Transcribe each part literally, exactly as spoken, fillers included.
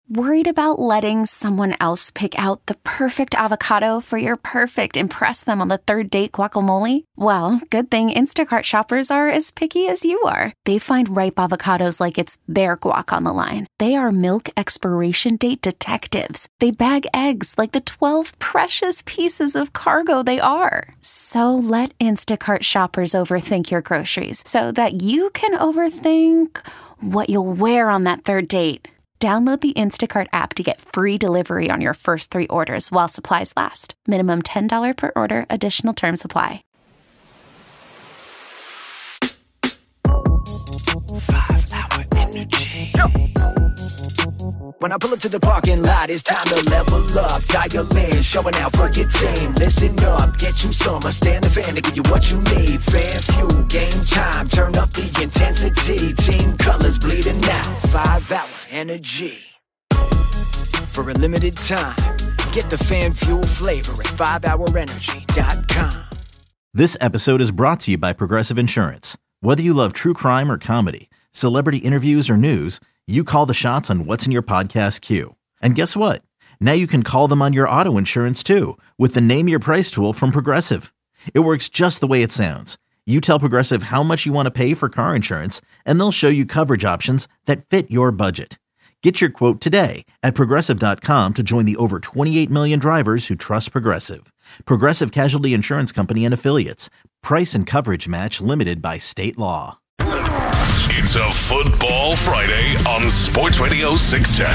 Worried about letting someone else pick out the perfect avocado for your perfect impress them on the third date guacamole? Well, good thing Instacart shoppers are as picky as you are. They find ripe avocados like it's their guac on the line. They are milk expiration date detectives. They bag eggs like the twelve precious pieces of cargo they are. So let Instacart shoppers overthink your groceries so that you can overthink what you'll wear on that third date. Download the Instacart app to get free delivery on your first three orders while supplies last. Minimum ten dollars per order. Additional terms apply. Five-hour energy. When I pull up to the parking lot, it's time to level up. Dial in, showing out for your team. Listen up, get you some. I stand the fan to give you what you need. Fan fuel, game time. Turn up the intensity. Team colors bleeding out. Five-hour energy. For a limited time, get the fan fuel flavor at five hour energy dot com. This episode is brought to you by Progressive Insurance. Whether you love true crime or comedy, celebrity interviews or news, you call the shots on what's in your podcast queue. And guess what? Now you can call them on your auto insurance too with the Name Your Price tool from Progressive. It works just the way it sounds. You tell Progressive how much you want to pay for car insurance, and they'll show you coverage options that fit your budget. Get your quote today at Progressive dot com to join the over twenty-eight million drivers who trust Progressive. Progressive Casualty Insurance Company and Affiliates. Price and coverage match limited by state law. It's a Football Friday on Sports Radio six ten.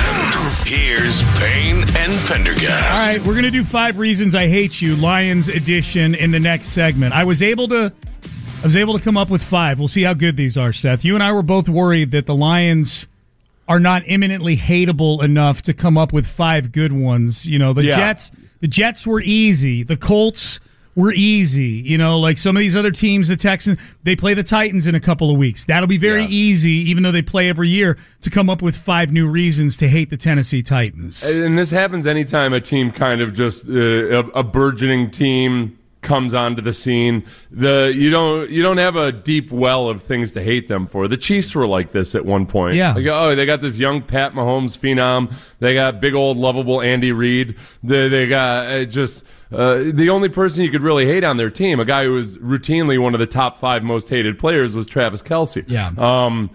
Here's Payne and Pendergast. All right, we're going to do Five Reasons I Hate You, Lions edition, in the next segment. I was able to I was able to come up with five. We'll see how good these are, Seth. You and I were both worried that the Lions are not imminently hateable enough to come up with five good ones. You know, the yeah. Jets, the Jets were easy. The Colts were easy. You know, like some of these other teams, the Texans, they play the Titans in a couple of weeks. That'll be very yeah. easy, even though they play every year, to come up with five new reasons to hate the Tennessee Titans. And this happens anytime a team kind of just, uh, a, a burgeoning team comes onto the scene. The you don't you don't have a deep well of things to hate them for. The Chiefs were like this at one point. Yeah. Like, oh, they got this young Pat Mahomes phenom. They got big old lovable Andy Reid. They they got uh, just uh, the only person you could really hate on their team, a guy who was routinely one of the top five most hated players, was Travis Kelce. Yeah. Um.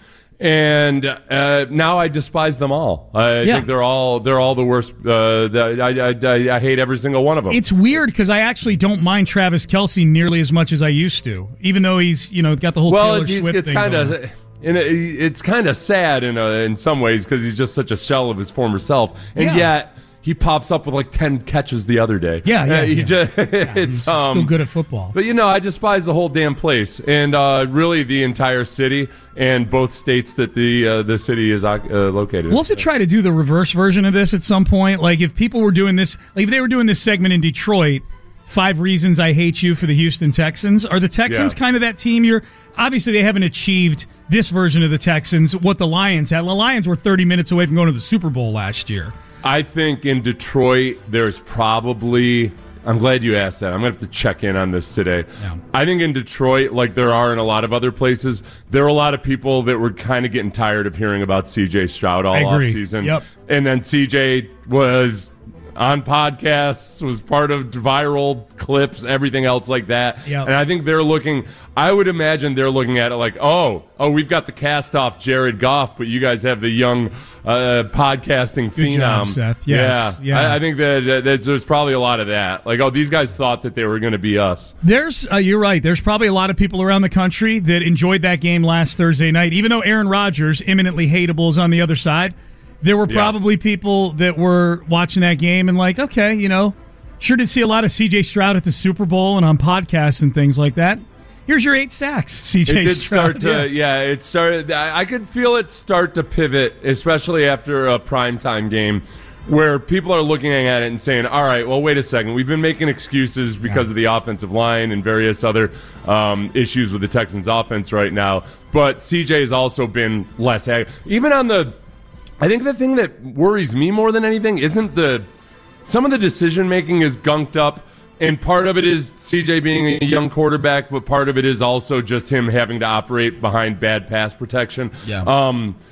And uh, now I despise them all. I yeah. think they're all they're all the worst. Uh, I, I, I hate every single one of them. It's weird because I actually don't mind Travis Kelce nearly as much as I used to, even though he's you know got the whole well, Taylor it's, Swift it's thing kind going. of it's kind of sad in a, in some ways because he's just such a shell of his former self, and yeah. yet he pops up with like ten catches the other day. Yeah, yeah, uh, he yeah. Just, yeah it's he's um, still good at football. But you know, I despise the whole damn place, and uh, really the entire city and both states that the uh, the city is uh, located in. We'll have to try to do the reverse version of this at some point. Like if people were doing this, like if they were doing this segment in Detroit, Five Reasons I Hate You for the Houston Texans. Are the Texans yeah. kind of that team? You're obviously they haven't achieved this version of the Texans what the Lions had. The Lions were thirty minutes away from going to the Super Bowl last year. I think in Detroit, there's probably... I'm glad you asked that. I'm going to have to check in on this today. Yeah. I think in Detroit, like there are in a lot of other places, there are a lot of people that were kind of getting tired of hearing about C J Stroud all offseason. Yep. And then C J was on podcasts, was part of viral clips, everything else like that. Yep. And I think they're looking, I would imagine they're looking at it like, oh, oh, we've got the cast off Jared Goff, but you guys have the young uh, podcasting Good phenom. job, Seth. Yes. Yeah. yeah. I, I think that, that, that there's probably a lot of that. Like, oh, these guys thought that they were going to be us. There's, uh, you're right. There's probably a lot of people around the country that enjoyed that game last Thursday night. Even though Aaron Rodgers, imminently hateable, is on the other side, there were probably yeah. people that were watching that game and like, okay, you know, sure did see a lot of C J Stroud at the Super Bowl and on podcasts and things like that. Here's your eight sacks, C J It did Stroud. start to, yeah. yeah, it started. I could feel it start to pivot, especially after a primetime game where people are looking at it and saying, all right, well, wait a second. We've been making excuses because yeah. of the offensive line and various other um, issues with the Texans offense right now. But C J has also been less active. Even on the, I think the thing that worries me more than anything isn't the, some of the decision making is gunked up. And part of it is C J being a young quarterback, but part of it is also just him having to operate behind bad pass protection. Yeah. Um,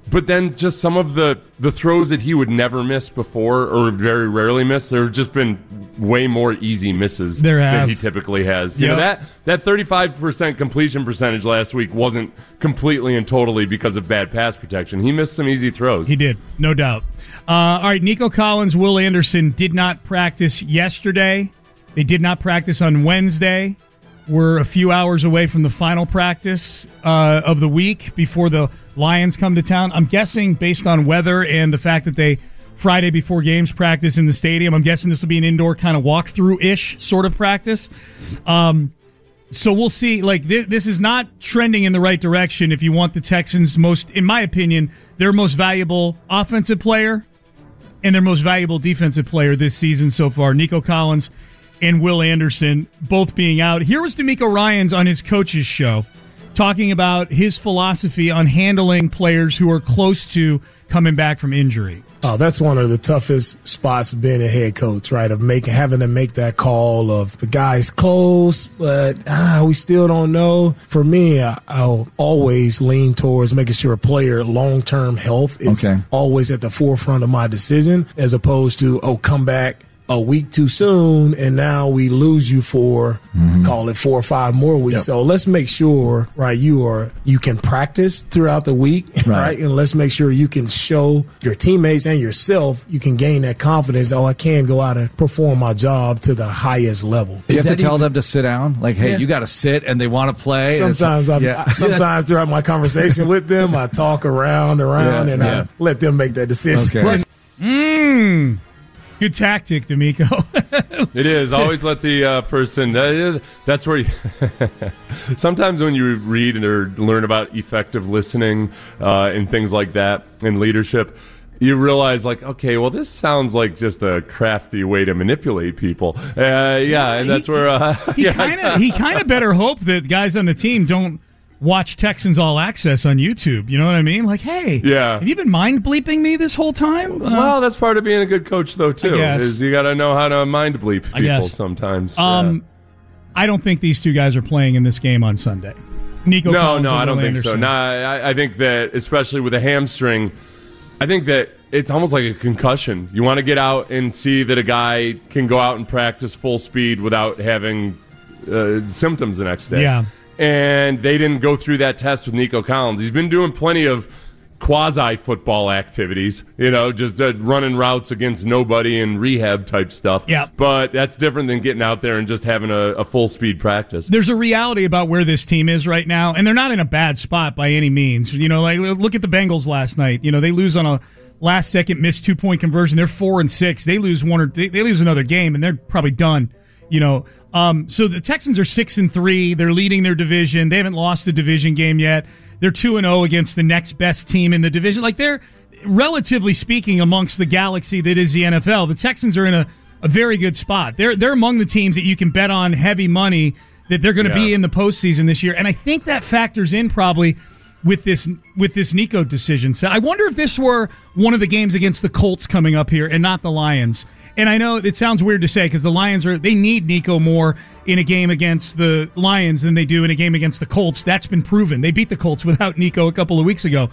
But then just some of the, the throws that he would never miss before or very rarely miss, there have just been way more easy misses there than have. he typically has. You Yep. know, that, that thirty-five percent completion percentage last week wasn't completely and totally because of bad pass protection. He missed some easy throws. He did, no doubt. Uh, all right, Nico Collins, Will Anderson did not practice yesterday. They did not practice on Wednesday. We're a few hours away from the final practice uh, of the week before the Lions come to town. I'm guessing, based on weather and the fact that they Friday before games practice in the stadium, I'm guessing this will be an indoor kind of walkthrough-ish sort of practice. Um, so we'll see. Like th- this is not trending in the right direction if you want the Texans' most, in my opinion, their most valuable offensive player and their most valuable defensive player this season so far, Nico Collins and Will Anderson, both being out. Here was DeMeco Ryans on his coach's show talking about his philosophy on handling players who are close to coming back from injury. Oh, that's one of the toughest spots of being a head coach, right? Of making, having to make that call of the guy's close, but ah, we still don't know. For me, I, I'll always lean towards making sure a player long-term health is okay. always at the forefront of my decision, as opposed to, oh, come back a week too soon, and now we lose you for, mm-hmm. call it four or five more weeks. Yep. So let's make sure, right, you are you can practice throughout the week, right. right? And let's make sure you can show your teammates and yourself, you can gain that confidence, oh, I can go out and perform my job to the highest level. You have to tell even, them to sit down? Like, hey, yeah. you got to sit, and they want to play? Sometimes, I, yeah. sometimes throughout my conversation with them, I talk around, around, yeah, and yeah. I let them make that decision. Okay. Mmm. Good tactic, DeMeco. It is. Always let the uh, person. That is, that's where you sometimes when you read or learn about effective listening uh, and things like that and leadership, you realize, like, okay, well, this sounds like just a crafty way to manipulate people. Uh, yeah, and that's he, where uh, he yeah. kind of he kind of better hope that guys on the team don't watch Texans All Access on YouTube. You know what I mean? Like, hey, yeah. have you been mind bleeping me this whole time? Uh, well, that's part of being a good coach, though, too. Is you got to know how to mind bleep people sometimes. Um, yeah. I don't think these two guys are playing in this game on Sunday. Nico no, Collins no, and I don't Will think Anderson. so. No, I, I think that, especially with a hamstring, I think that it's almost like a concussion. You want to get out and see that a guy can go out and practice full speed without having uh, symptoms the next day. Yeah. And they didn't go through that test with Nico Collins. He's been doing plenty of quasi-football activities, you know, just uh, running routes against nobody and rehab type stuff. Yeah. But that's different than getting out there and just having a, a full-speed practice. There's a reality about where this team is right now, and they're not in a bad spot by any means. You know, like look at the Bengals last night. You know, they lose on a last-second missed two-point conversion. They're four and six. They lose one or they, they lose another game, and they're probably done. You know, um, so the Texans are six and three. They're leading their division. They haven't lost a division game yet. They're two and zero against the next best team in the division. Like they're relatively speaking amongst the galaxy that is the N F L. The Texans are in a, a very good spot. They're they're among the teams that you can bet on heavy money that they're going to yeah. be in the postseason this year. And I think that factors in probably with this with this Nico decision. So I wonder if this were one of the games against the Colts coming up here and not the Lions. And I know it sounds weird to say because the Lions are they need Nico more in a game against the Lions than they do in a game against the Colts. That's been proven. They beat the Colts without Nico a couple of weeks ago.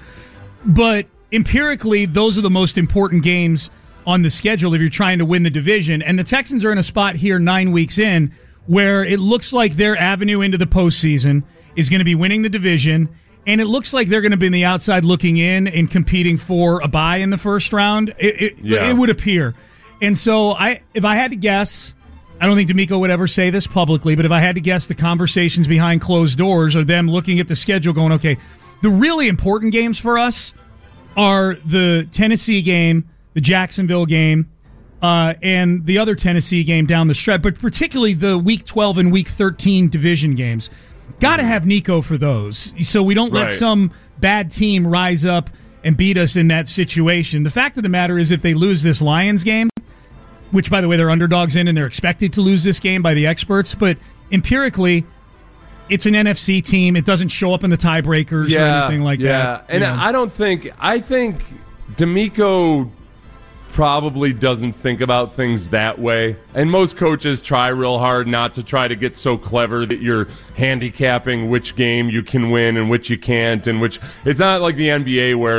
But empirically, those are the most important games on the schedule if you're trying to win the division. And the Texans are in a spot here nine weeks in where it looks like their avenue into the postseason is going to be winning the division. And it looks like they're going to be in the outside looking in and competing for a bye in the first round. It, it, yeah. it would appear. And so I, if I had to guess, I don't think DeMeco would ever say this publicly, but if I had to guess, the conversations behind closed doors are them looking at the schedule going, okay, the really important games for us are the Tennessee game, the Jacksonville game, uh, and the other Tennessee game down the stretch, but particularly the Week twelve and Week thirteen division games. Got to have Nico for those, so we don't let right. some bad team rise up and beat us in that situation. The fact of the matter is if they lose this Lions game, which, by the way, they're underdogs in and they're expected to lose this game by the experts, but empirically, it's an N F C team. It doesn't show up in the tiebreakers yeah, or anything like yeah. that. And know. I don't think, I think DeMeco probably doesn't think about things that way. And most coaches try real hard not to try to get so clever that you're handicapping which game you can win and which you can't. And which, it's not like the N B A where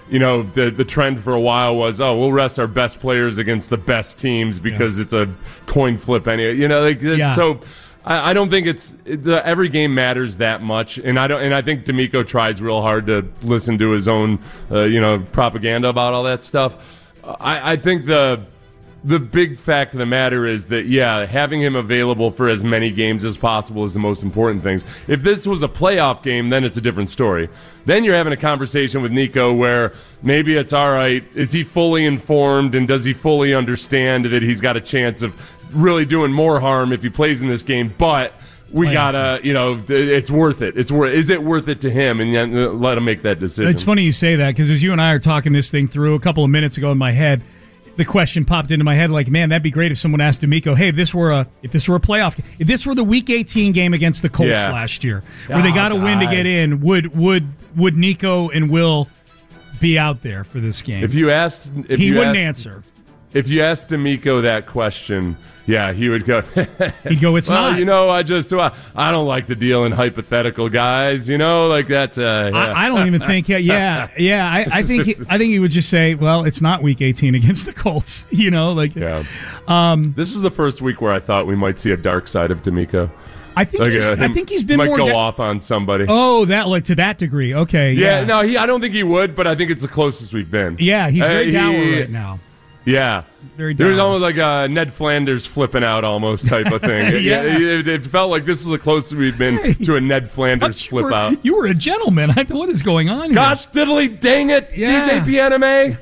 you know, the the trend for a while was, oh, we'll rest our best players against the best teams because yeah. it's a coin flip anyway. You know, like yeah. so. I, I don't think it's it, uh, every game matters that much, and I don't. And I think D'Amico tries real hard to listen to his own, uh, you know, propaganda about all that stuff. I, I think the the big fact of the matter is that yeah, having him available for as many games as possible is the most important thing. If this was a playoff game, then it's a different story. Then you're having a conversation with Nico where maybe it's all right. Is he fully informed, and does he fully understand that he's got a chance of really doing more harm if he plays in this game? But we Play gotta, you know, it's worth it. It's worth. Is it worth it to him? And then let him make that decision. It's funny you say that because as you and I are talking this thing through a couple of minutes ago in my head, the question popped into my head like, man, that'd be great if someone asked D'Amico, hey, if this were a if this were a playoff, if this were the Week eighteen game against the Colts yeah. last year, where oh, they got to win to get in, would would would Nico and Will be out there for this game? If you asked, if he you wouldn't asked, answer. If you asked D'Amico that question, yeah, he would go. He'd go, it's well, not. You know, I just uh, I don't like to deal in hypothetical guys. You know, like that's. Uh, yeah. I, I don't even think. Yeah, yeah, yeah. I, I think. He, I think he would just say, "Well, it's not Week eighteen against the Colts." You know, like. Yeah. Um, this is the first week where I thought we might see a dark side of D'Amico. I think. Like, he's, uh, I think he's been might more go da- off on somebody. Oh, that like to that degree. Okay. Yeah. yeah. No, he. I don't think he would, but I think it's the closest we've been. Yeah, he's very uh, dour he, right now. Yeah. Very There was almost like a Ned Flanders flipping out almost type of thing. yeah. it, it, it felt like this was the closest we'd been hey, to a Ned Flanders flip were, out. You were a gentleman. I, what is going on here? Gosh diddly dang it, yeah. D J Pianime.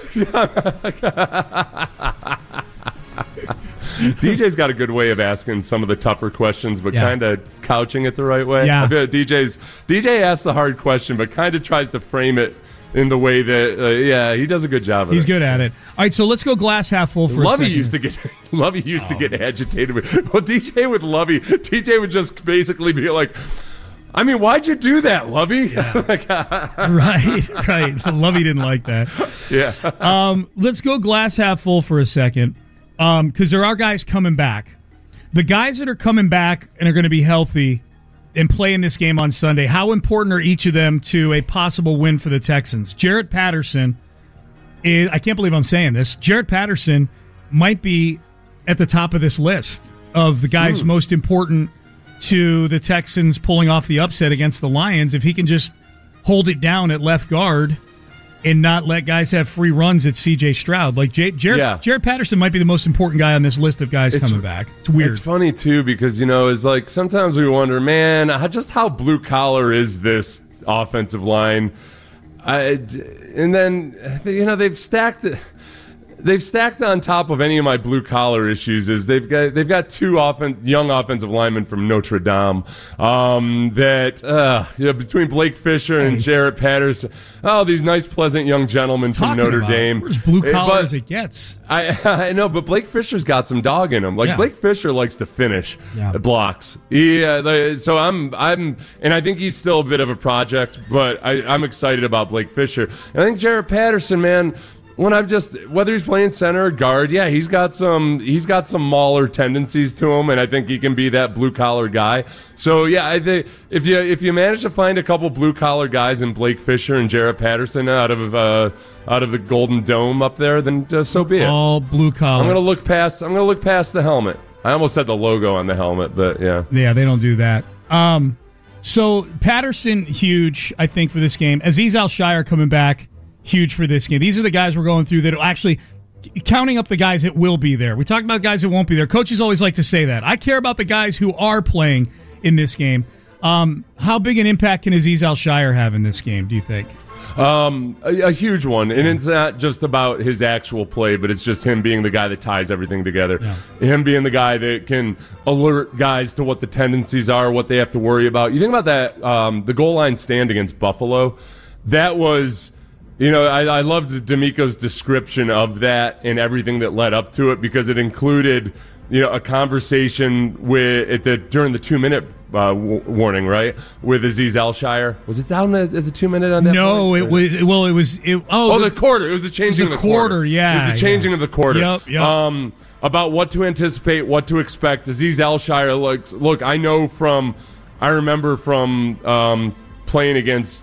D J's got a good way of asking some of the tougher questions, but yeah. kind of couching it the right way. Yeah. I feel like D J's D J asks the hard question, but kind of tries to frame it in the way that, uh, yeah, he does a good job of He's it. good at it. All right, so let's go glass half full for Lovey a second. used to get Lovey used oh. to get agitated with. Well, D J with Lovey, D J would just basically be like, I mean, why'd you do that, Lovey? Yeah. like, right, right. Lovey didn't like that. Yeah. Um, let's go glass half full for a second, because um, there are guys coming back. The guys that are coming back and are going to be healthy and play in this game on Sunday, how important are each of them to a possible win for the Texans? Jarrett Patterson is, I can't believe I'm saying this, Jarrett Patterson might be at the top of this list of the guys Ooh. most important to the Texans pulling off the upset against the Lions. If he can just hold it down at left guard and not let guys have free runs at C J Stroud. Like J- Jared, yeah. Jarrett Patterson might be the most important guy on this list of guys it's, coming back. It's weird. It's funny, too, because, you know, it's like sometimes we wonder, man, how, just how blue-collar is this offensive line? I, and then, you know, they've stacked it. They've stacked on top of any of my blue collar issues is they've got they've got two offen- young offensive linemen from Notre Dame um, that uh, you know, between Blake Fisher and Jarrett Patterson, oh, these nice, pleasant young gentlemen from Notre about? Dame. We're as blue collar as it gets. I I know, but Blake Fisher's got some dog in him. Like yeah. Blake Fisher likes to finish yeah. blocks. Yeah, so I'm I'm and I think he's still a bit of a project, but I, I'm excited about Blake Fisher. And I think Jarrett Patterson, man. When I've just whether he's playing center or guard, yeah, he's got some he's got some mauler tendencies to him, and I think he can be that blue collar guy. So yeah, I think if you if you manage to find a couple blue collar guys in Blake Fisher and Jarrett Patterson out of uh, out of the Golden Dome up there, then uh, so be it. All blue collar. I'm gonna look past. I'm gonna look past the helmet. I almost said the logo on the helmet, but yeah, yeah, they don't do that. Um, so Patterson huge, I think, for this game. Azeez Al-Shaair coming back. Huge for this game. These are the guys we're going through that will actually, counting up the guys that will be there. We talked about guys that won't be there. Coaches always like to say that. I care about the guys who are playing in this game. Um, how big an impact can Azeez Al-Shaair have in this game, do you think? Um, a, a huge one. And it's not just about his actual play, but it's just him being the guy that ties everything together. Yeah. Him being the guy that can alert guys to what the tendencies are, what they have to worry about. You think about that, um, the goal line stand against Buffalo. That was... You know, I, I loved D'Amico's description of that and everything that led up to it because it included, you know, a conversation with at the during the two minute uh, w- warning, right, with Azeez Al-Shaair. Was it down at, at the two minute on that? No, point? it was. Well, it was. It, oh, oh the, the quarter. It was the changing the of the quarter. quarter. Yeah, it was the changing yeah. of the quarter. Yep. Yep. Um, about what to anticipate, what to expect. Azeez Al-Shaair, like, look, I know from, I remember from um, playing against.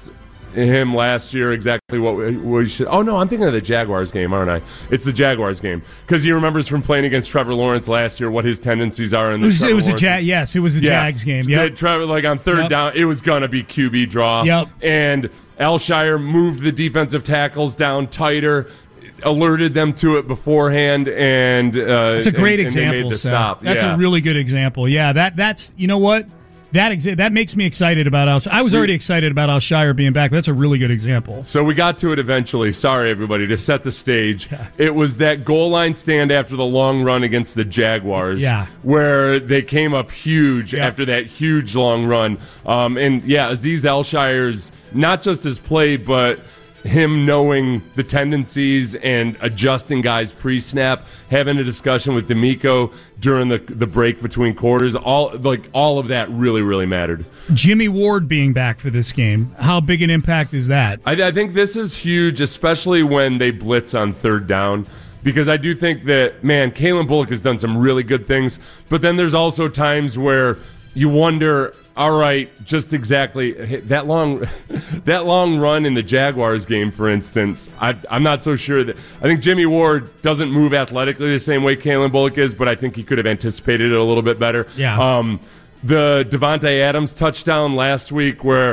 him last year exactly what we, we should. Oh no, I'm thinking of the Jaguars game, aren't I? It's the Jaguars game because he remembers from playing against Trevor Lawrence last year what his tendencies are in the. It was, Trevor it was a Lawrence. Jag. Yes, it was a Yeah. Jags game. Yeah, Trevor, like on third Yep. down, it was gonna be Q B draw. Yep. And Alshire moved the defensive tackles down tighter, alerted them to it beforehand, and uh, it's a great and, example. And they made the Seth. stop. That's yeah. a really good example. Yeah, that that's you know what that exa- that makes me excited about Alshire. I was already excited about Alshire being back. But that's a really good example. So we got to it eventually. Sorry, everybody, to set the stage. It was that goal line stand after the long run against the Jaguars, Yeah. where they came up huge Yeah. after that huge long run. Um, and yeah, Azeez Alshire's not just his play, but him knowing the tendencies and adjusting guys pre-snap, having a discussion with D'Amico during the the break between quarters, all like all of that really, really mattered. Jimmy Ward being back for this game, how big an impact is that? I, I think this is huge, especially when they blitz on third down, because I do think that, man, Kalen Bullock has done some really good things, but then there's also times where you wonder, all right, just exactly that long, that long run in the Jaguars game, for instance. I, I'm not so sure that I think Jimmy Ward doesn't move athletically the same way Kalen Bullock is, but I think he could have anticipated it a little bit better. Yeah. Um, the Devontae Adams touchdown last week, where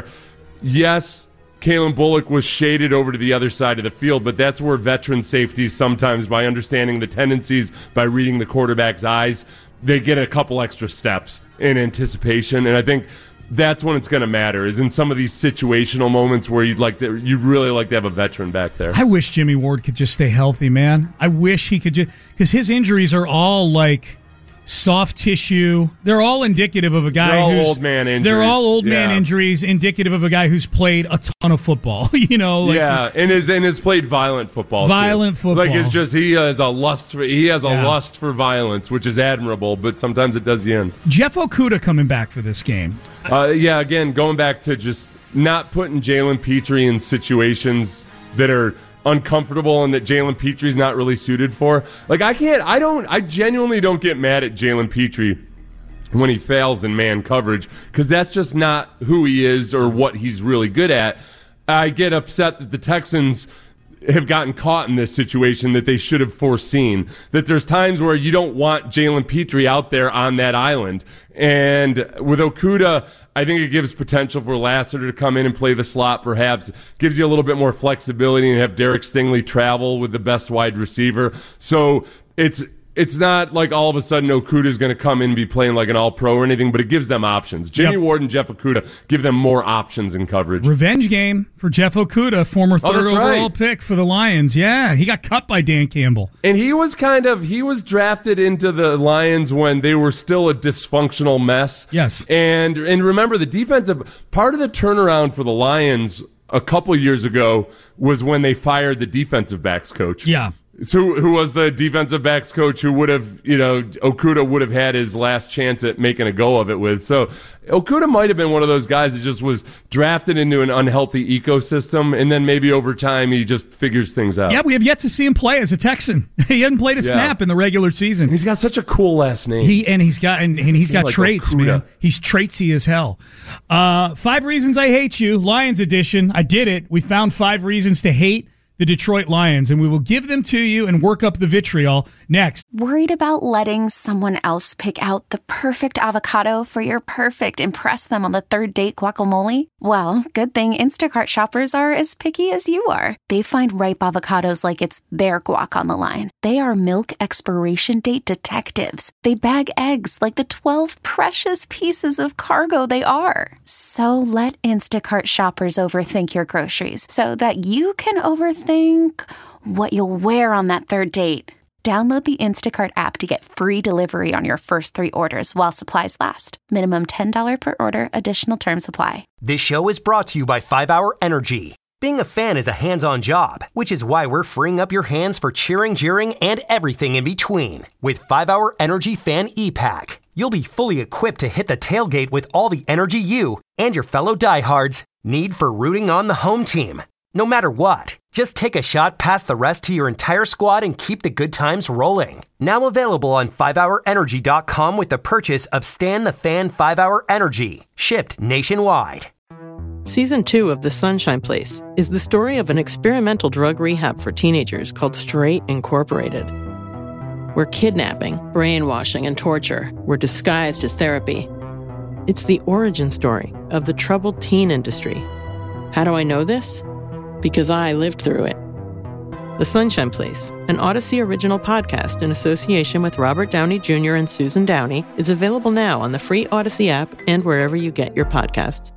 yes, Kalen Bullock was shaded over to the other side of the field, but that's where veteran safeties sometimes, by understanding the tendencies, by reading the quarterback's eyes, they get a couple extra steps in anticipation, and I think that's when it's going to matter, is in some of these situational moments where you'd like to, you'd really like to have a veteran back there. I wish Jimmy Ward could just stay healthy, man. I wish he could just, because his injuries are all like soft tissue. They're all indicative of a guy They're all who's old man injuries. They're all old man Yeah. injuries, indicative of a guy who's played a ton of football. You know, like, yeah, and has and has played violent football. Violent too. football. Like it's just he has a lust for he has a Yeah. lust for violence, which is admirable, but sometimes it does you in. Jeff Okudah coming back for this game. Uh, yeah, again, going back to just not putting Jalen Petrie in situations that are uncomfortable and that Jalen Petrie's not really suited for. Like I can't, I don't, I genuinely don't get mad at Jalen Petrie when he fails in man coverage, because that's just not who he is or what he's really good at. I get upset that the Texans have gotten caught in this situation that they should have foreseen. That there's times where you don't want Jalen Petrie out there on that island. And with Okudah, I think it gives potential for Lassiter to come in and play the slot, perhaps. Gives you a little bit more flexibility and have Derek Stingley travel with the best wide receiver. So it's it's not like all of a sudden Okudah is going to come in and be playing like an all-pro or anything, but it gives them options. Jimmy Yep. Ward and Jeff Okudah give them more options in coverage. Revenge game for Jeff Okudah, former Oh, third that's overall right. pick for the Lions. Yeah, he got cut by Dan Campbell. And he was kind of, he was drafted into the Lions when they were still a dysfunctional mess. Yes. And and remember, the defensive, part of the turnaround for the Lions a couple years ago was when they fired the defensive backs coach. Yeah. So who was the defensive backs coach who would have, you know, Okudah would have had his last chance at making a go of it with. So Okudah might have been one of those guys that just was drafted into an unhealthy ecosystem, and then maybe over time he just figures things out. Yeah, we have yet to see him play as a Texan. He hadn't played a Yeah. snap in the regular season. He's got such a cool last name. He and he's got and, and he's got Like traits, Okudah. man. He's traitsy as hell. Uh, five reasons I hate you, Lions edition. I did it. We found five reasons to hate the Detroit Lions, and we will give them to you and work up the vitriol next. Worried about letting someone else pick out the perfect avocado for your perfect impress them on the third date guacamole? Well, good thing Instacart shoppers are as picky as you are. They find ripe avocados like it's their guac on the line. They are milk expiration date detectives. They bag eggs like the twelve precious pieces of cargo they are. So let Instacart shoppers overthink your groceries so that you can overthink what you'll wear on that third date. Download the Instacart app to get free delivery on your first three orders while supplies last. Minimum ten dollars per order. Additional terms apply. This show is brought to you by five hour Energy. Being a fan is a hands-on job, which is why we're freeing up your hands for cheering, jeering, and everything in between. With five hour Energy Fan E-Pack, you'll be fully equipped to hit the tailgate with all the energy you and your fellow diehards need for rooting on the home team. No matter what, just take a shot past the rest to your entire squad and keep the good times rolling. Now available on five hour energy dot com with the purchase of Stan the Fan five hour Energy, shipped nationwide. Season two of The Sunshine Place is the story of an experimental drug rehab for teenagers called Straight Incorporated, where kidnapping, brainwashing, and torture were disguised as therapy. It's the origin story of the troubled teen industry. How do I know this? Because I lived through it. The Sunshine Place, an Odyssey original podcast in association with Robert Downey Junior and Susan Downey, is available now on the free Odyssey app and wherever you get your podcasts.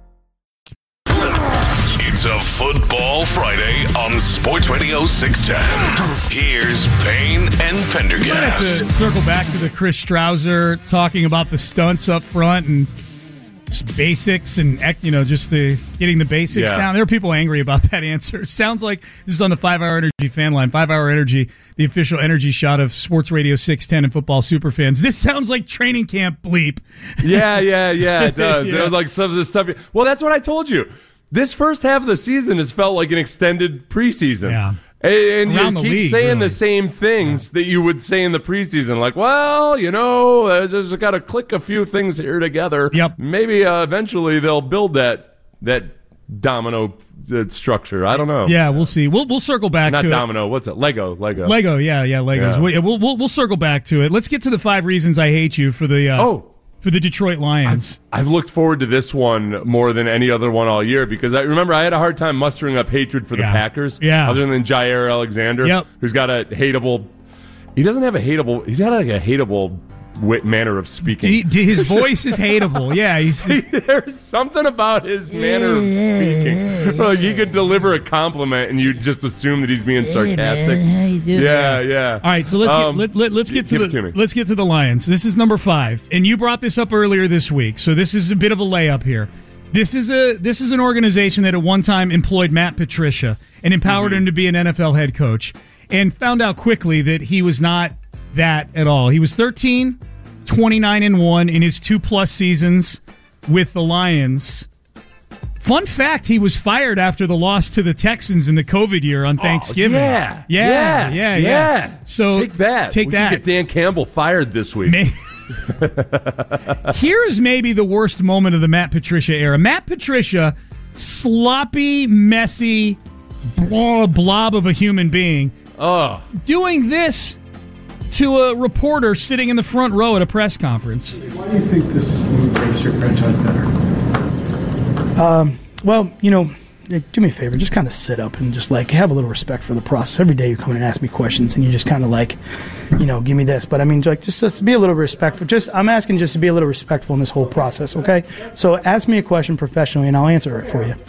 It's a Football Friday on Sports Radio six ten. Here's Payne and Pendergast. I have to circle back to the Chris Strouser talking about the stunts up front and just basics and, you know, just the getting the basics Yeah. down. There are people angry about that answer. Sounds like this is on the five hour Energy fan line. five hour Energy, the official energy shot of Sports Radio six ten and football superfans. This sounds like training camp bleep. Yeah, yeah, yeah, it does. Yeah. It was like some of the stuff. Well, that's what I told you. This first half of the season has felt like an extended preseason. Yeah. And, and Around you the keep league, saying really. the same things yeah. that you would say in the preseason. Like, well, you know, I just got to click a few things here together. Yep. Maybe uh, eventually they'll build that that domino uh, structure. I don't know. Yeah, we'll see. We'll we'll circle back Not to domino. What's it? Lego. Lego. it. Lego, yeah, yeah, Legos. Yeah. We, we'll, we'll we'll circle back to it. Let's get to the five reasons I hate you for the uh, Oh. for the Detroit Lions. I've, I've looked forward to this one more than any other one all year because I remember I had a hard time mustering up hatred for the Yeah. Packers. Yeah. Other than Jair Alexander, Yep. who's got a hateable. He doesn't have a hateable. He's got like a hateable wit, manner of speaking. D- d- his voice is hateable. Yeah, he's There's something about his manner of speaking. Like he could deliver a compliment and you just assume that he's being sarcastic. Hey, man, how you doing? Yeah, yeah. All right, so let's Um, get, let, let, let's get to give the it to me. let's get to the Lions. This is number five, and you brought this up earlier this week, so this is a bit of a layup here. This is a this is an organization that at one time employed Matt Patricia and empowered Mm-hmm. him to be an N F L head coach, and found out quickly that he was not that at all. He was thirteen, twenty-nine and one in his two plus seasons with the Lions. Fun fact, he was fired after the loss to the Texans in the COVID year on Thanksgiving. Oh, yeah, yeah, yeah, yeah. yeah. So take that. Take we that. Can get Dan Campbell fired this week. May- Here is maybe the worst moment of the Matt Patricia era. Matt Patricia, sloppy, messy, blah, blob of a human being, Oh, doing this to a reporter sitting in the front row at a press conference. Why do you think this move makes your franchise better? Um, well, you know, do me a favor, just kind of sit up and just like have a little respect for the process. Every day you come in and ask me questions, and you just kind of like, you know, give me this. But I mean, like, just, just be a little respectful. Just I'm asking just to be a little respectful in this whole process, okay? So ask me a question professionally, and I'll answer it for you.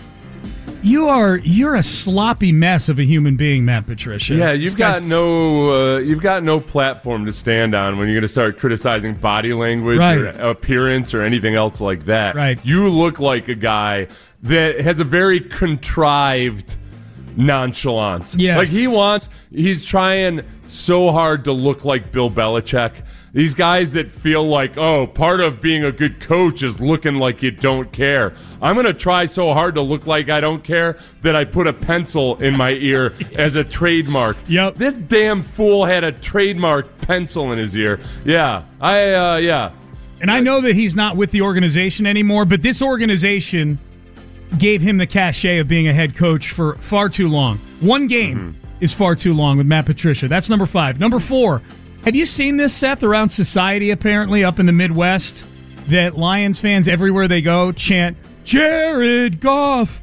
You are you're a sloppy mess of a human being, Matt Patricia. yeah, This you've got guy's- no, uh, you've got no platform to stand on when you're going to start criticizing body language Right. or appearance or anything else like that. Right. You look like a guy that has a very contrived nonchalance. Yes. Like he wants, he's trying so hard to look like Bill Belichick. These guys that feel like, oh, part of being a good coach is looking like you don't care. I'm going to try so hard to look like I don't care that I put a pencil in my ear as a trademark. Yep. This damn fool had a trademark pencil in his ear. Yeah. I, uh, yeah. And I know that he's not with the organization anymore, but this organization gave him the cachet of being a head coach for far too long. One game Mm-hmm. is far too long with Matt Patricia. That's number five. Number four, have you seen this, Seth, around society apparently up in the Midwest, that Lions fans everywhere they go chant, Jared Goff,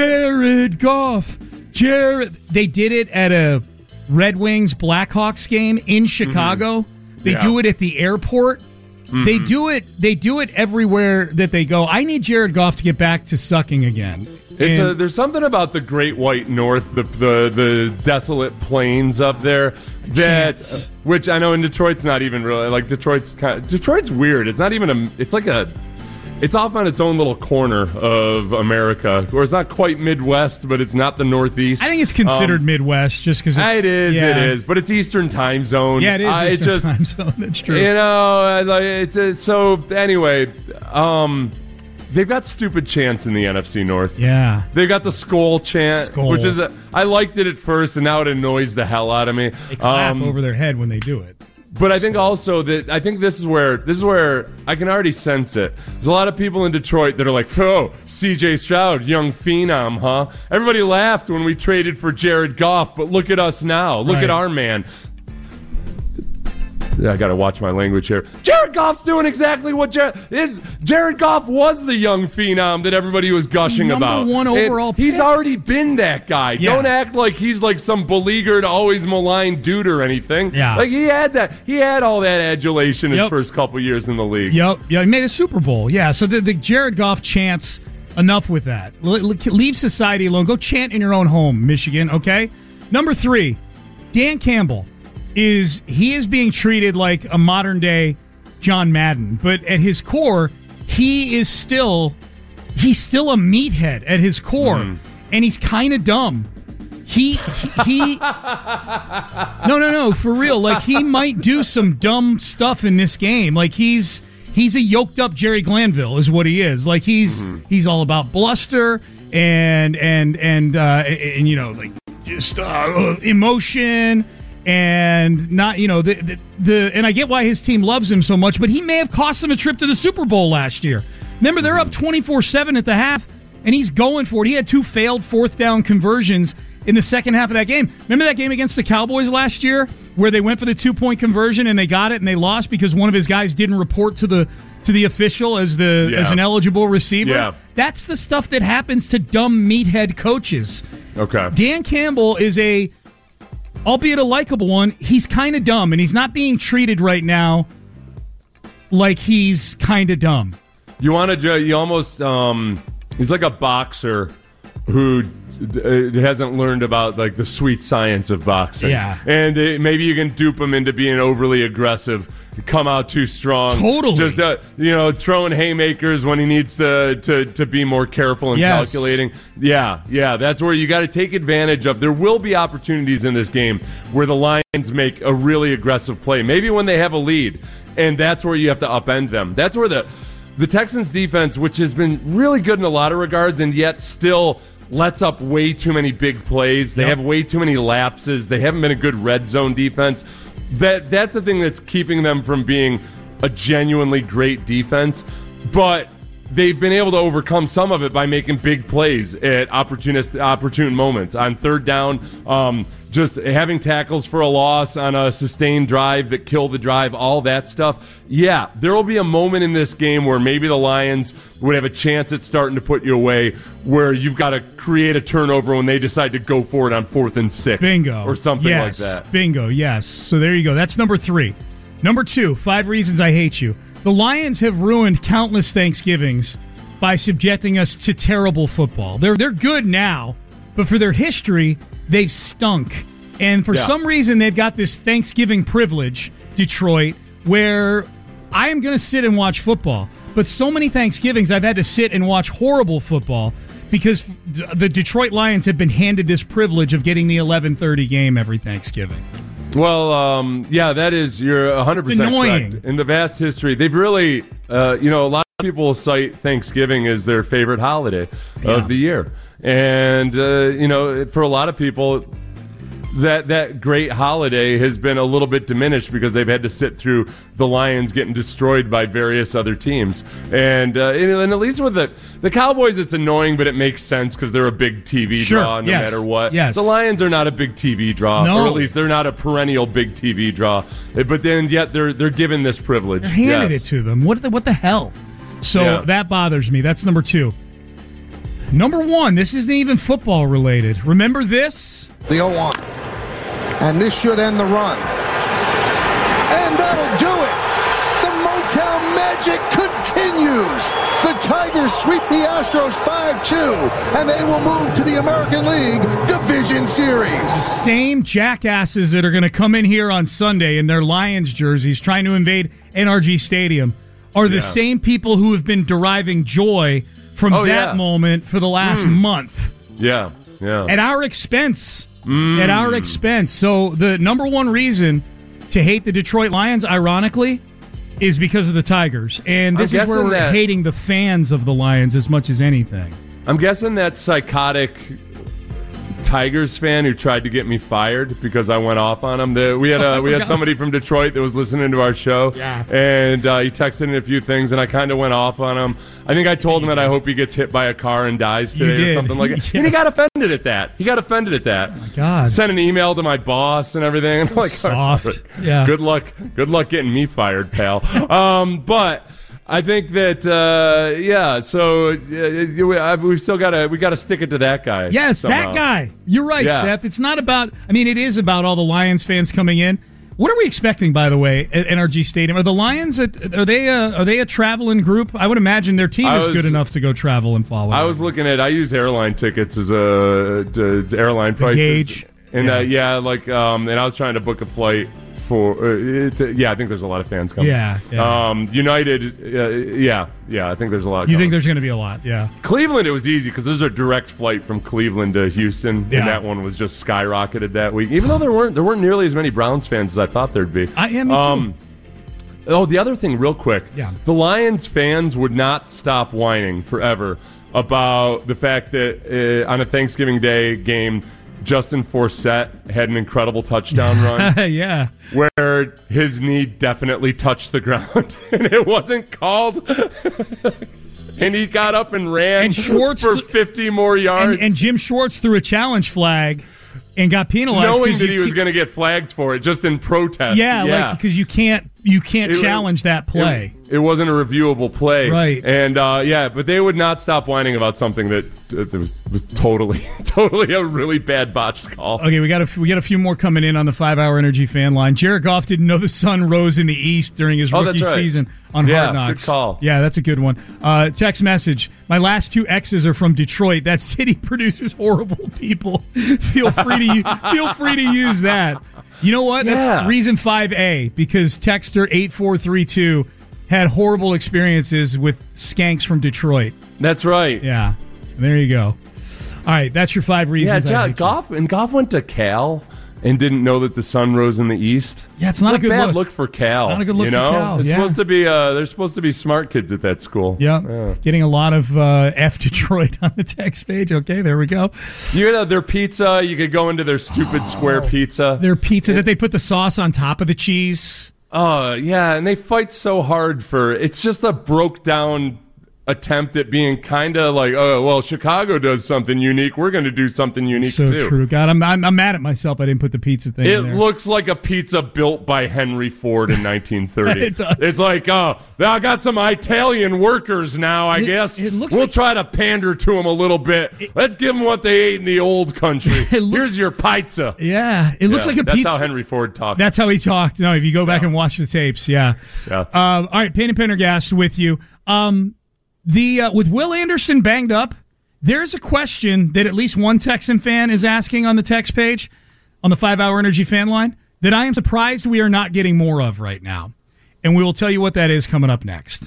Jared Goff, Jared. They did it at a Red Wings Blackhawks game in Chicago. Mm-hmm. They Yeah. do it at the airport. Mm-hmm. They do it. They do it everywhere that they go. I need Jared Goff to get back to sucking again. It's And- a, there's something about the Great White North, the the, the desolate plains up there, that Chance. which I know in Detroit's not even really like Detroit's kind of, Detroit's weird. It's not even a. It's like a. It's off on its own little corner of America, where it's not quite Midwest, but it's not the Northeast. I think it's considered Um, Midwest just because It is, yeah. it is, but it's Eastern time zone. Yeah, it is I Eastern just, time zone. That's true. You know, I like it's uh, so. Anyway, um, they've got stupid chants in the N F C North. Yeah. They got the skull chant, Skull. which is a, I liked it at first, and now it annoys the hell out of me. They clap Um, over their head when they do it. But I think also that I think this is where this is where I can already sense it. There's a lot of people in Detroit that are like, "Oh, C J Stroud, young phenom, huh?" Everybody laughed when we traded for Jared Goff, but look at us now. Look Right. at our man. I got to watch my language here. Jared Goff's doing exactly what Jared is. Jared Goff was the young phenom that everybody was gushing Number about. one And overall he's pick. already been that guy. Yeah. Don't act like he's like some beleaguered, always maligned dude or anything. Yeah. Like he had that. He had all that adulation his Yep. first couple years in the league. Yep. Yeah, he made a Super Bowl. Yeah. So the, the Jared Goff chants, enough with that. L- l- leave society alone. Go chant in your own home, Michigan, okay? Number three, Dan Campbell. Is he is being treated like a modern day John Madden, but at his core, he is still he's still a meathead at his core, Mm. and he's kind of dumb. He he, he no no no for real. Like he might do some dumb stuff in this game. Like he's he's a yoked up Jerry Glanville is what he is. Like he's Mm-hmm. he's all about bluster and and and uh, and, and you know like just uh, emotion. And not, you know, the, the the and I get why his team loves him so much, but he may have cost them a trip to the Super Bowl last year. Remember, they're up twenty-four seven at the half, and he's going for it. He had two failed fourth down conversions in the second half of that game. Remember that game against the Cowboys last year where they went for the two-point conversion and they got it and they lost because one of his guys didn't report to the to the official as the Yeah. as an eligible receiver? Yeah. That's the stuff that happens to dumb meathead coaches. Okay. Dan Campbell is a albeit a likable one, he's kind of dumb, and he's not being treated right now like he's kind of dumb. You want to? You almost. Um, he's like a boxer who uh, hasn't learned about like the sweet science of boxing. Yeah. And uh, maybe you can dupe him into being overly aggressive, come out too strong. Totally. Just uh, you know, throwing haymakers when he needs to to, to be more careful and Yes. calculating. Yeah, yeah. That's where you got to take advantage of. There will be opportunities in this game where the Lions make a really aggressive play. Maybe when they have a lead, and that's where you have to upend them. That's where the the Texans defense, which has been really good in a lot of regards, and yet still lets up way too many big plays. They Yep. have way too many lapses. They haven't been a good red zone defense. That that's the thing that's keeping them from being a genuinely great defense. But they've been able to overcome some of it by making big plays at opportunist opportune moments on third down. Um, just having tackles for a loss on a sustained drive that kill the drive, all that stuff. Yeah, there will be a moment in this game where maybe the Lions would have a chance at starting to put you away, where you've got to create a turnover when they decide to go for it on fourth and six. Bingo. Or something yes. like that. Bingo, yes. So there you go. That's number three. Number two, five reasons I hate you. The Lions have ruined countless Thanksgivings by subjecting us to terrible football. They're they're good now, but for their history, they've stunk. And for Yeah. some reason, they've got this Thanksgiving privilege, Detroit, where I am going to sit and watch football. But so many Thanksgivings, I've had to sit and watch horrible football because the Detroit Lions have been handed this privilege of getting the eleven thirty game every Thanksgiving. Well, um, yeah, that is, you're one hundred percent It's annoying. correct. In the vast history, they've really, uh, you know, a lot of people cite Thanksgiving as their favorite holiday Yeah. of the year. And, uh, you know, for a lot of people, that that great holiday has been a little bit diminished because they've had to sit through the Lions getting destroyed by various other teams. And, uh, and, and at least with the, the Cowboys, it's annoying, but it makes sense because they're a big T V Sure, draw no yes, matter what. yes. The Lions are not a big T V draw, No. or at least they're not a perennial big T V draw. But then yet they're they're given this privilege. They're handed Yes. it to them. What the, what the hell? So Yeah. that bothers me. That's number two. Number one, this isn't even football related. Remember this? The oh one. And this should end the run. And that'll do it. The Motown magic continues. The Tigers sweep the Astros five two, and they will move to the American League Division Series. Same jackasses that are going to come in here on Sunday in their Lions jerseys trying to invade N R G Stadium are the Yeah. same people who have been deriving joy from Oh, that yeah. moment for the last Mm. month. Yeah, yeah. At our expense. Mm. At our expense. So the number one reason to hate the Detroit Lions, ironically, is because of the Tigers. And this I'm is where guessing we're that- hating the fans of the Lions as much as anything. I'm guessing that psychotic Tigers fan who tried to get me fired because I went off on him. The, we had Oh, I a, we had forgot. somebody from Detroit that was listening to our show, Yeah. and uh, he texted in a few things, and I kind of went off on him. I think I told him that I hope he gets hit by a car and dies You today or did. something like that. Yeah. And he got offended at that. He got offended at that. Oh my God. Sent an email to my boss and everything. And I'm like, soft. all right, Yeah. Good luck. Good luck getting me fired, pal. um, but. I think that uh, yeah. So uh, we've still got to we got to stick it to that guy. Yes, somehow. that guy. You're right, Yeah. Seth. It's not about. I mean, it is about all the Lions fans coming in. What are we expecting, by the way, at N R G Stadium? Are the Lions? A, are they? A, are they a traveling group? I would imagine their team I is was- good enough to go travel and follow. I was looking at. I use airline tickets as a to, to airline prices. gauge. And Yeah. uh, yeah, like um, and I was trying to book a flight for. Uh, it, yeah, I think there's a lot of fans coming. Yeah, yeah. Um, United. Uh, yeah, yeah. I think there's a lot. You coming. think there's going to be a lot? Yeah. Cleveland, it was easy because there's a direct flight from Cleveland to Houston, Yeah. and that one was just skyrocketed that week. Even though there weren't there weren't nearly as many Browns fans as I thought there'd be. I am. Me too. Oh, the other thing, real quick. Yeah. The Lions fans would not stop whining forever about the fact that uh, on a Thanksgiving Day game, Justin Forsett had an incredible touchdown run yeah. where his knee definitely touched the ground and it wasn't called. And he got up and ran And Schwartz for fifty more yards. And, and Jim Schwartz threw a challenge flag and got penalized, knowing 'cause that you he was keep- going to get flagged for it, just in protest. Yeah, like because you can't you can't It- challenge that play. It, it wasn't a reviewable play, Right. And uh, yeah, but they would not stop whining about something that, uh, that was was totally, totally a really bad botched call. Okay, we got a, we got a few more coming in on the five-hour Energy fan line. Jared Goff didn't know the sun rose in the east during his Oh, rookie that's right. season on Yeah, Hard Knocks. good call. Yeah, that's a good one. Uh, text message: my last two exes are from Detroit. That city produces horrible people. Feel free to u- feel free to use that. You know what? That's Yeah. reason five A, because texter eight four three two had horrible experiences with skanks from Detroit. That's right. Yeah, there you go. All right, that's your five Yeah, reasons. I Jo- hate you. Goff and Goff went to Cal and didn't know that the sun rose in the east. Yeah, it's not a good bad look. for Cal. Not a good look you for know? Cal, It's yeah. supposed to be. Uh, there's supposed to be smart kids at that school. Yeah, getting a lot of uh, F Detroit on the text page. Okay, there we go. You know their pizza. You could go into their stupid square pizza. Their pizza that they put the sauce on top of the cheese. Oh yeah, and they fight so hard for. It's just a broke down attempt at being kind of like, oh well, Chicago does something unique. We're going to do something unique So too. true. God, I'm, I'm I'm mad at myself. I didn't put the pizza thing It in there. looks like a pizza built by Henry Ford in nineteen thirty. It does. It's like, oh, I got some Italian workers now, I It- guess. it looks we'll like- try to pander to them a little bit. Let's give them what they ate in the old country. It looks- Here's your pizza. yeah, it looks Yeah, like a that's pizza. how Henry Ford talked. That's how he talked. No, if you go back and watch the tapes, yeah. Yeah. Um, all right, Payne and Pendergast with you. Um, the uh, with Will Anderson banged up, there's a question that at least one Texan fan is asking on the text page on the five-hour Energy fan line that I am surprised we are not getting more of right now, and we will tell you what that is coming up next.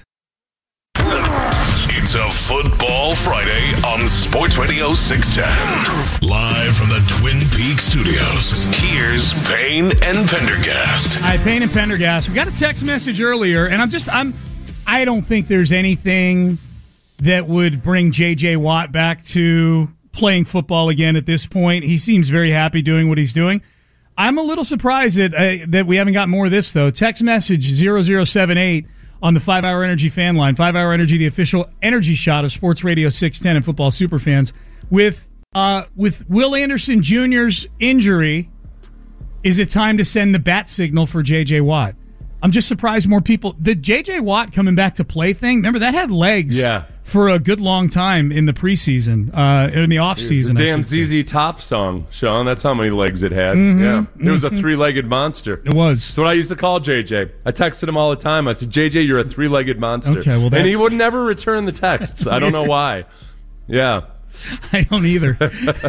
It's a Football Friday on Sports Radio six ten. Live from the Twin Peaks studios, here's Payne and Pendergast. Hi, Payne and Pendergast. We got a text message earlier, and I'm just I'm I don't think there's anything that would bring J J Watt back to playing football again at this point. He seems very happy doing what he's doing. I'm a little surprised that uh, that we haven't got more of this though. Text message zero zero seven eight on the five-hour Energy fan line. five-hour Energy, the official energy shot of Sports Radio six ten and football superfans. With uh, with Will Anderson Junior's injury, is it time to send the bat signal for J J Watt? I'm just surprised more people. The J J Watt coming back to play thing, remember that had legs Yeah. for a good long time in the preseason, uh, in the offseason. It's a I damn should say. Z Z Top song, Sean. That's how many legs it had. Mhm, Yeah, it was a mhm. three-legged monster. It was. That's what I used to call J J. I texted him all the time. I said, "J J, you're a three-legged monster." Okay, well, that- and he would never return the texts. I don't know weird. why. Yeah. I don't either.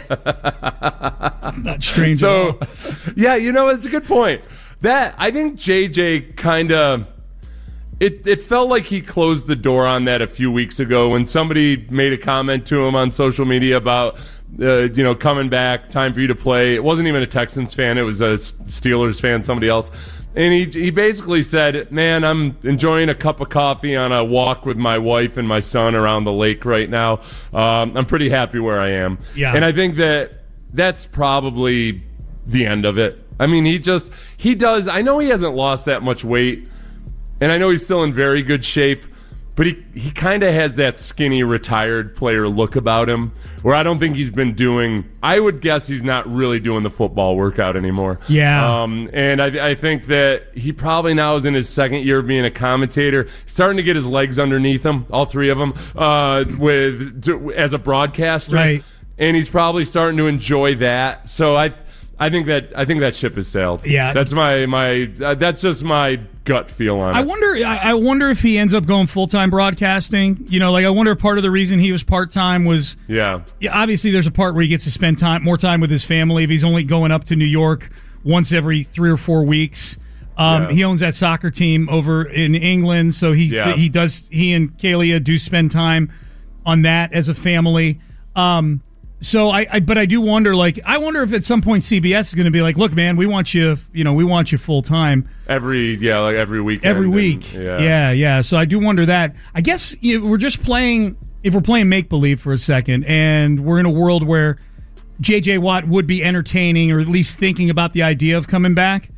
It's not strange at all. So, yeah, you know, it's a good point. That I think J J kind of. It it felt like he closed the door on that a few weeks ago when somebody made a comment to him on social media about uh, you know coming back, time for you to play. It wasn't even a Texans fan; it was a Steelers fan, somebody else. And he he basically said, "Man, I'm enjoying a cup of coffee on a walk with my wife and my son around the lake right now. Um, I'm pretty happy where I am." Yeah. And I think that that's probably the end of it. I mean, he just he does. I know he hasn't lost that much weight, and I know he's still in very good shape. But he, he kind of has that skinny retired player look about him where I don't think he's been doing, I would guess he's not really doing the football workout anymore. Yeah. Um, and I, I think that he probably now is in his second year of being a commentator, starting to get his legs underneath him, all three of them, uh, with to, as a broadcaster. Right. And he's probably starting to enjoy that. So I I think that I think that ship has sailed. Yeah. That's my, my uh, that's just my gut feel on I it. wonder. I I wonder if he ends up going full time broadcasting. You know, like I wonder if part of the reason he was part time was. Yeah. Yeah. Obviously, there's a part where he gets to spend time more time with his family. If he's only going up to New York once every three or four weeks, um, Yeah. he owns that soccer team over in England, so he Yeah. he does. He and Kalia do spend time on that as a family. Um, So I, I, but I do wonder, like, I wonder if at some point C B S is going to be like, look, man, we want you, you know, we want you full time Every, yeah, like every weekend. every and- week. yeah. yeah, yeah. So I do wonder that. I guess if we're just playing, if we're playing make believe for a second, and we're in a world where J J Watt would be entertaining, or at least thinking about the idea of coming back.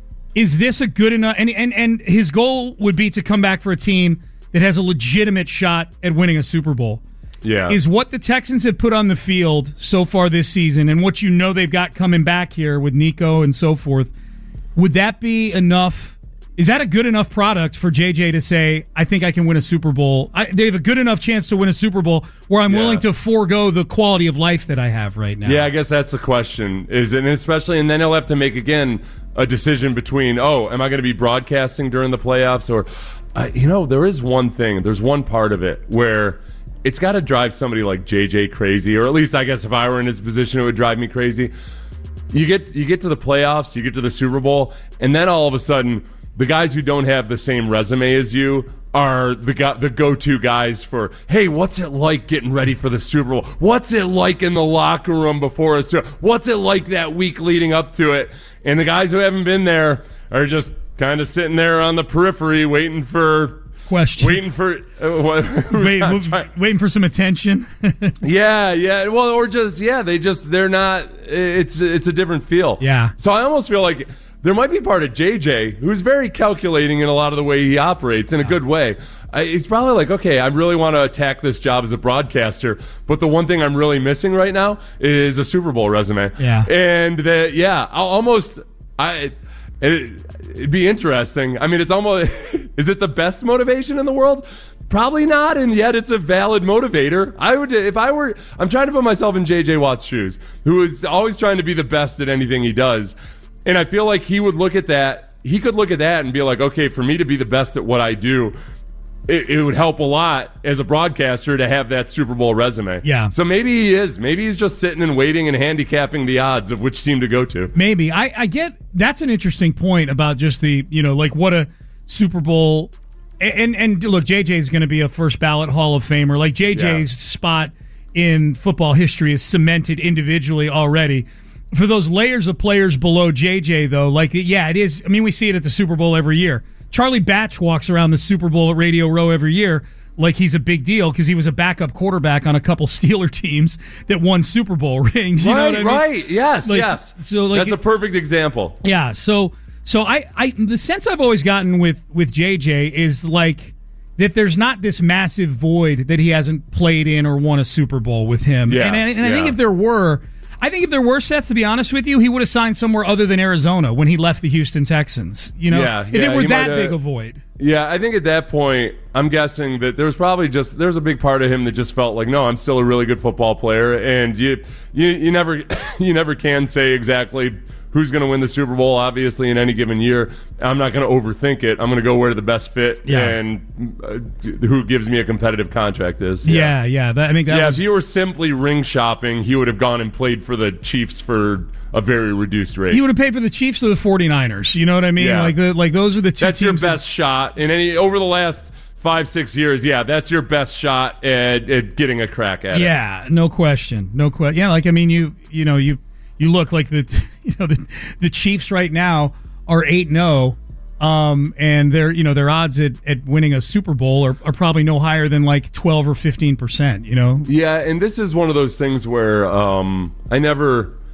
Is this a good enough? And and and his goal would be to come back for a team that has a legitimate shot at winning a Super Bowl. Yeah. Is what the Texans have put on the field so far this season and what you know they've got coming back here with Nico and so forth, would that be enough? Is that a good enough product for J J to say, I think I can win a Super Bowl? I, they have a good enough chance to win a Super Bowl where I'm Yeah. willing to forego the quality of life that I have right now. Yeah, I guess that's the question. Is it, and especially, and then he'll have to make again a decision between, oh, am I going to be broadcasting during the playoffs, or, uh, you know, there is one thing, there's one part of it where it's got to drive somebody like J J crazy, or at least I guess if I were in his position, it would drive me crazy. You get you get to the playoffs, you get to the Super Bowl, and then all of a sudden, the guys who don't have the same resume as you are the go- the go-to guys for, hey, what's it like getting ready for the Super Bowl? What's it like in the locker room before a Super Bowl? What's it like that week leading up to it? And the guys who haven't been there are just kind of sitting there on the periphery waiting for questions. Waiting for uh, what, Wait, w- waiting for some attention. yeah, yeah. Well, or just yeah, they just they're not. It's it's a different feel. Yeah. So I almost feel like there might be part of J J who's very calculating in a lot of the way he operates in a good way. I, he's probably like, okay, I really want to attack this job as a broadcaster, but the one thing I'm really missing right now is a Super Bowl resume. Yeah. And that, yeah, I'll almost I. It, it'd be interesting. I mean, it's almost, is it the best motivation in the world? Probably not, and yet it's a valid motivator. I would, if I were, I'm trying to put myself in J J Watt's shoes, who is always trying to be the best at anything he does. And I feel like he would look at that, he could look at that and be like, okay, for me to be the best at what I do, It, it would help a lot as a broadcaster to have that Super Bowl resume. Yeah. So maybe he is. Maybe he's just sitting and waiting and handicapping the odds of which team to go to. Maybe. I, I get that's an interesting point about just the, you know, like what a Super Bowl. And, and, and look, J J's going to be a first ballot Hall of Famer. Like J J's Yeah. spot in football history is cemented individually already. For those layers of players below J J, though, like, yeah, it is. I mean, we see it at the Super Bowl every year. Charlie Batch walks around the Super Bowl at Radio Row every year like he's a big deal because he was a backup quarterback on a couple Steeler teams that won Super Bowl rings. You right, know what I mean? right. Yes, Like, yes. So like, That's a perfect example. yeah. So so I, I the sense I've always gotten with with J J is like that there's not this massive void that he hasn't played in or won a Super Bowl with him. Yeah, and, and, and I think yeah. if there were. I think if there were sets, to be honest with you, he would have signed somewhere other than Arizona when he left the Houston Texans. You know, Yeah, if yeah, it were he that might have- big a void. Yeah, I think at that point, I'm guessing that there was probably just there's a big part of him that just felt like, no, I'm still a really good football player, and you you you never you never can say exactly who's going to win the Super Bowl, obviously, in any given year. I'm not going to overthink it. I'm going to go where the best fit Yeah. and uh, who gives me a competitive contract is. Yeah, yeah. that, I think that yeah, was, if you were simply ring shopping, he would have gone and played for the Chiefs for a very reduced rate. he would have paid for the Chiefs or the 49ers. You know what I mean? Yeah. Like the, like those are the two That's your teams that- best shot in any over the last five, six years. Yeah, that's your best shot at, at getting a crack at it. Yeah, no question, no question. Yeah, like I mean, you you know you you look like the you know the the Chiefs right now are eight and zero, um, and their you know their odds at, at winning a Super Bowl are, are probably no higher than like twelve or fifteen percent. You know. Yeah, and this is one of those things where um, I never.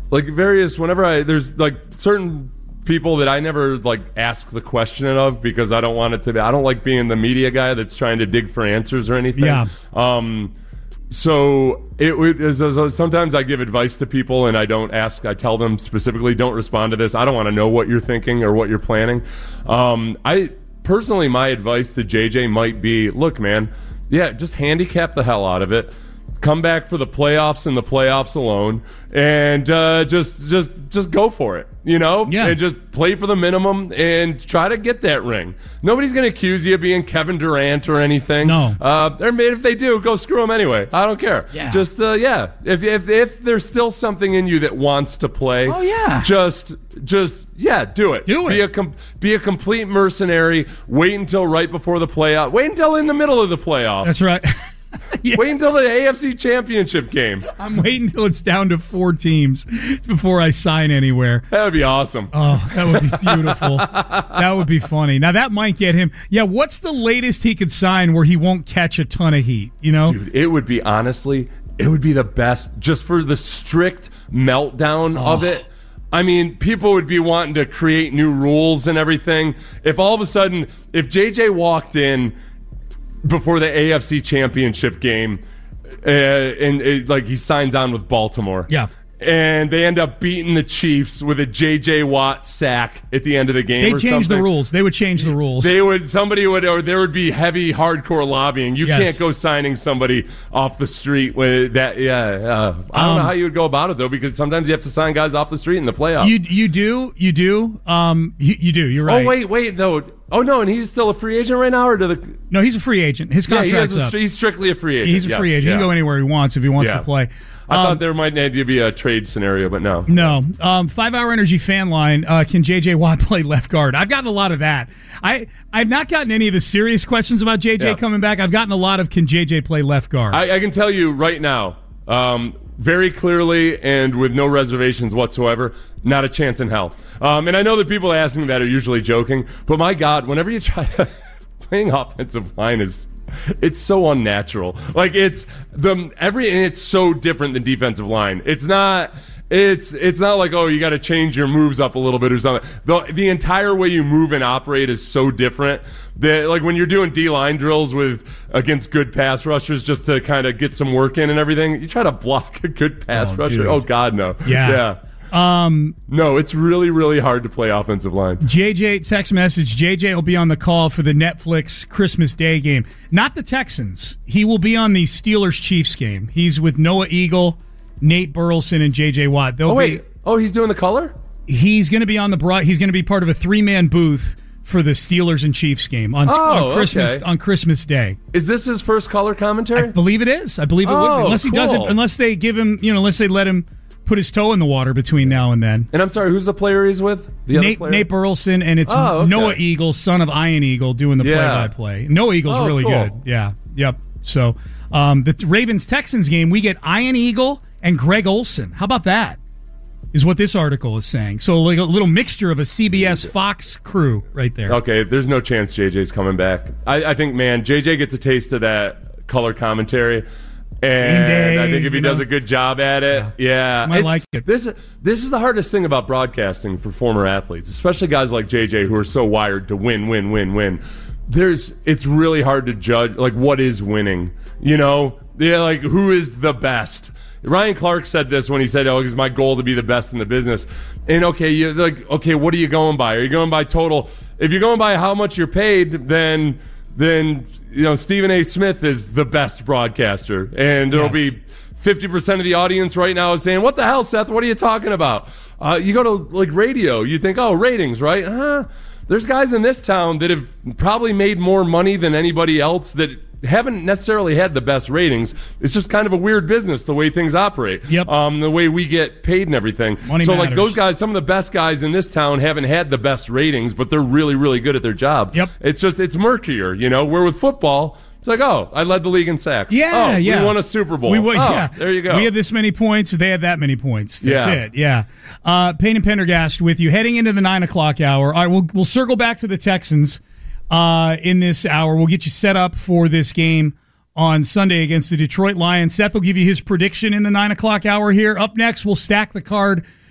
like various whenever I there's like certain people that I never like ask the question of because I don't want it to be I don't like being the media guy that's trying to dig for answers or anything. Yeah. Um so it would so sometimes I give advice to people and I don't ask I tell them specifically don't respond to this. I don't want to know what you're thinking or what you're planning. Um I personally my advice to J J might be, look man, yeah, just handicap the hell out of it. Come back for the playoffs and the playoffs alone, and uh, just just just go for it, you know? Yeah. And just play for the minimum and try to get that ring. Nobody's going to accuse you of being Kevin Durant or anything. No. Uh, or if they do, go screw them anyway. I don't care. Yeah. Just, uh, yeah. If, if if there's still something in you that wants to play, oh, yeah. just, just yeah, do it. Do it. Be a, com- be a complete mercenary. Wait until right before the playoff. Wait until in the middle of the playoffs. That's right. Yeah. Wait until the A F C Championship game. I'm waiting until it's down to four teams before I sign anywhere. That would be awesome. Oh, that would be beautiful. That would be funny. Now, that might get him. Yeah, what's the latest he could sign where he won't catch a ton of heat, you know? Dude, it would be, honestly, it would be the best just for the strict meltdown Oh. of it. I mean, people would be wanting to create new rules and everything. If all of a sudden, if J J walked in before the A F C Championship game, uh, and uh, like he signs on with Baltimore. Yeah. And they end up beating the Chiefs with a J J Watt sack at the end of the game. They or change something. the rules. They would change the rules. They would, somebody would, or there would be heavy, hardcore lobbying. You Yes. can't go signing somebody off the street with that. Yeah, uh, I don't Um, know how you would go about it though, because sometimes you have to sign guys off the street in the playoffs. You you do you do um you, you do you're right. Oh wait, wait though. Oh no, and he's still a free agent right now, or do the? No, he's a free agent. His Yeah, he contract's has a, up. he's strictly a free agent. He's a free Yes, agent. He yeah. can go anywhere he wants if he wants Yeah. to play. I Um, thought there might need to be a trade scenario, but no. No. Um, Five Hour Energy fan line. Uh, can J J Watt play left guard? I've gotten a lot of that. I I've not gotten any of the serious questions about J J Yeah. coming back. I've gotten a lot of can J J play left guard. I, I can tell you right now, um, very clearly and with no reservations whatsoever, not a chance in hell. Um, and I know that people asking that are usually joking, but my God, whenever you try to playing offensive line is it's so unnatural. Like it's the every and it's so different than defensive line. It's not. It's it's not like, oh, you got to change your moves up a little bit or something. The the entire way you move and operate is so different that, like, when you're doing D-line drills with against good pass rushers just to kind of get some work in and everything, you try to block a good pass Oh, rusher. dude. Oh God, no. Yeah. Yeah. Um, no, it's really, really hard to play offensive line. J J, text message, J J will be on the call for the Netflix Christmas Day game. Not the Texans. He will be on the Steelers-Chiefs game. He's with Noah Eagle, Nate Burleson, and J J Watt. They'll Oh, wait. Be, oh, he's doing the color? he's going to be on the broad. He's going to be part of a three-man booth for the Steelers and Chiefs game on, Oh, on Christmas okay. on Christmas Day. Is this his first color commentary? I believe it is. I believe it would be. Oh, Unless he doesn't, cool. unless they give him, you know, unless they let him put his toe in the water between now and then. And I'm sorry, who's the player he's with? The other Nate, player? Nate Burleson, and it's Oh, okay. Noah Eagle, son of Ian Eagle, doing the Yeah. play-by-play. Noah Eagle's Oh, really cool. good. Yeah, yep. So um, the Ravens-Texans game, we get Ian Eagle and Greg Olson. How about that? Is what this article is saying. So like a little mixture of a C B S Fox crew right there. Okay, there's no chance J J's coming back. I, I think, man, J J gets a taste of that color commentary. And day, I think if he you does know? a good job at it, yeah. Might It's- like it. This, this is the hardest thing about broadcasting for former athletes, especially guys like J J who are so wired to win, win, win, win. There's, it's really hard to judge, like, what is winning? You know? Yeah, like, who is the best? Ryan Clark said this when he said, oh, it's my goal to be the best in the business. And okay, you like, okay, what are you going by? Are you going by total? If you're going by how much you're paid, then, then, you know, Stephen A. Smith is the best broadcaster. And there'll Yes. be fifty percent of the audience right now is saying, what the hell, Seth? What are you talking about? Uh, you go to, like, radio, you think, oh, ratings, right? Huh? There's guys in this town that have probably made more money than anybody else that haven't necessarily had the best ratings. It's just kind of a weird business, the way things operate. Yep. Um, the way we get paid and everything. Money so, like, matters. those guys, some of the best guys in this town haven't had the best ratings, but they're really, really good at their job. Yep. It's just, it's murkier, you know? Where with football, it's like, oh, I led the league in sacks. Yeah, oh, yeah. we won a Super Bowl. We won, oh, yeah. there you go. We had this many points. They had that many points. That's Yeah. it. Yeah. Uh, Payne and Pendergast with you heading into the nine o'clock hour. All right, we'll we'll circle back to the Texans uh, in this hour. We'll get you set up for this game on Sunday against the Detroit Lions. Seth will give you his prediction in the nine o'clock hour here. Up next, we'll stack the card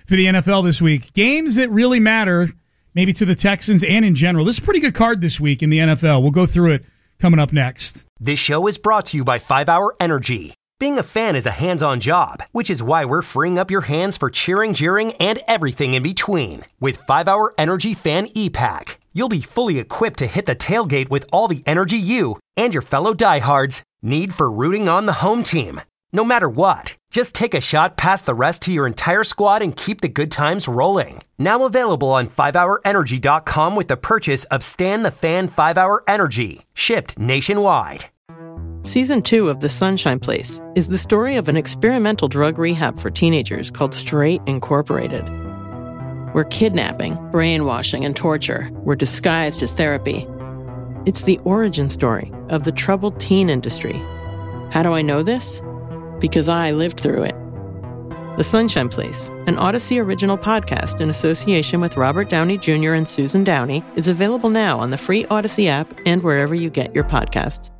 for the N F L this week. Games that really matter, maybe to the Texans and in general. This is a pretty good card this week in the N F L. We'll go through it coming up next. This show is brought to you by five hour Energy. Being a fan is a hands-on job, which is why we're freeing up your hands for cheering, jeering, and everything in between. With five hour Energy Fan E-Pack, you'll be fully equipped to hit the tailgate with all the energy you and your fellow diehards need for rooting on the home team. No matter what, just take a shot past the rest to your entire squad and keep the good times rolling. Now available on five hour energy dot com with the purchase of Stan the Fan five hour Energy, shipped nationwide. Season two of The Sunshine Place is the story of an experimental drug rehab for teenagers called Straight Incorporated, where kidnapping, brainwashing, and torture were disguised as therapy. It's the origin story of the troubled teen industry. How do I know this? Because I lived through it. The Sunshine Place, an Odyssey original podcast in association with Robert Downey Junior and Susan Downey, is available now on the free Odyssey app and wherever you get your podcasts.